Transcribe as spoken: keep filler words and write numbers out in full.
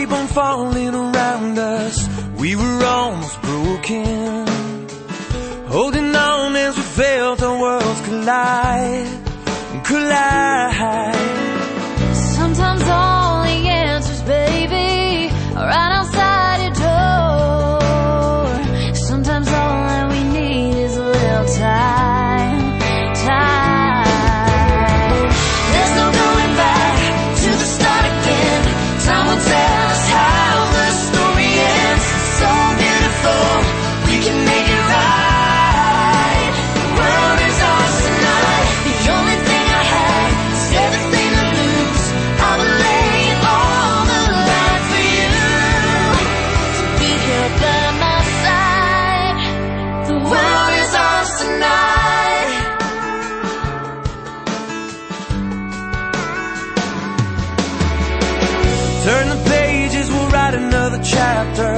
keep on falling around us. We were almost broken, holding on as we felt our worlds collide, collide. Sometimes all the answers, baby, are right outside your door. Sometimes all that we need is a little time, time. There's no going back to the start again. Time will tell us how the story ends. So beautiful, we can make it right. The world is ours tonight. The only thing I have is everything to lose. I will lay it all on the line for you, to be here by my side. The world is ours tonight. Turn the pages, we'll write another chapter.